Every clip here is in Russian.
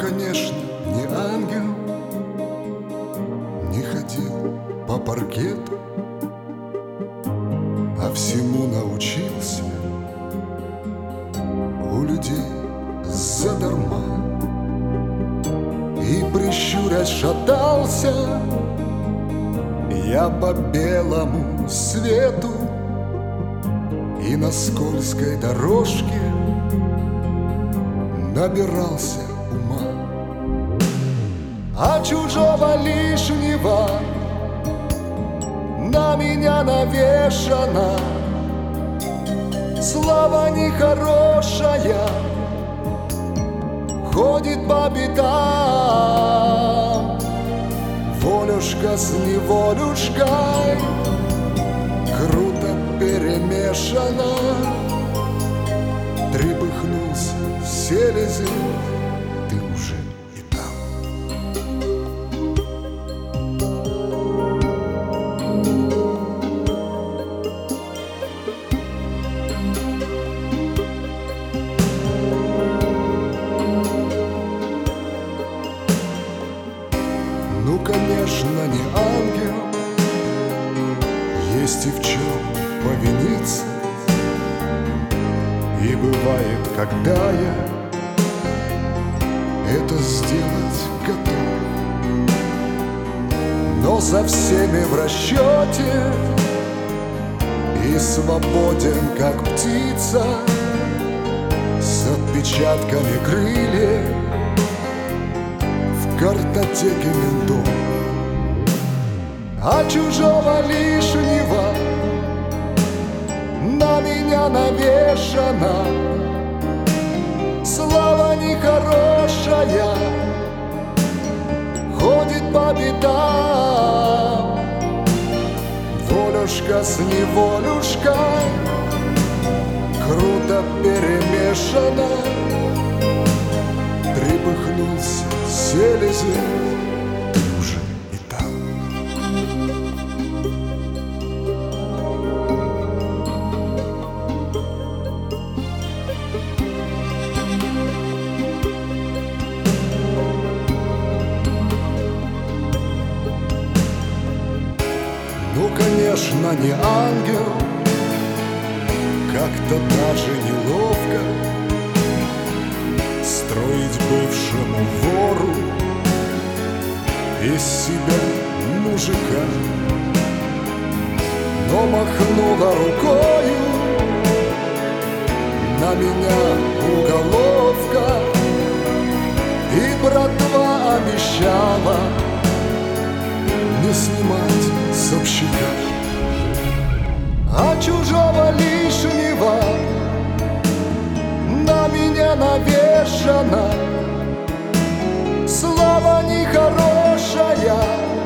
конечно, не ангел, не ходил по паркету, а всему научился у людей задарма. И прищурясь шатался я по белому свету, и на скользкой дорожке набирался ума. А чужого лишнего на меня навешана слава нехорошая, ходит по бедам. Волюшка с неволюшкой круто перемешана. Трепыхнулся селезень, ты уже и там. Ну, конечно, не ангел, есть и в чем повиниться. И бывает, когда я это сделать готов, но со всеми в расчете и свободен, как птица, с отпечатками крыльев в картотеке ментов. А чужого лишнего на меня навешана слава нехорошая, ходит по бедам. Волюшка с неволюшкой круто перемешана. Трепыхнулся селезень, ты уже и там. Ну, конечно, не ангел, как-то даже неловко строить бывшему вору из себя мужика. Но махнула рукою на меня уголовка, и братва обещала не снимать с общака. А чужого лишнего на меня навешана слава нехорошая,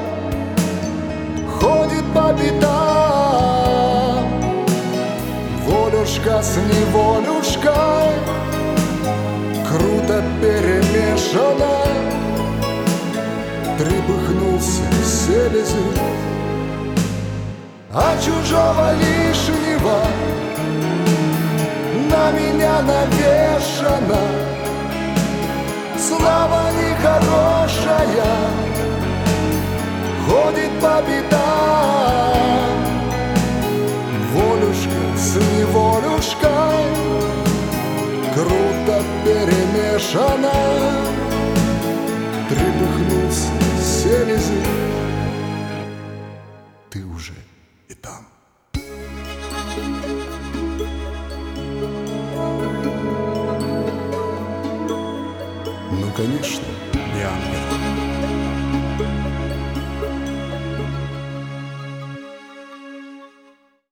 ходит по бедам. Волюшка с неволюшкой круто перемешана. Трепыхнулся селезень, а чужого лишнего на меня навешана слава нехорошая, ходит по бедам. Волюшка с неволюшкой круто перемешана. Трепыхнулся селезень, ты уже и там. Ну, конечно, не ангел.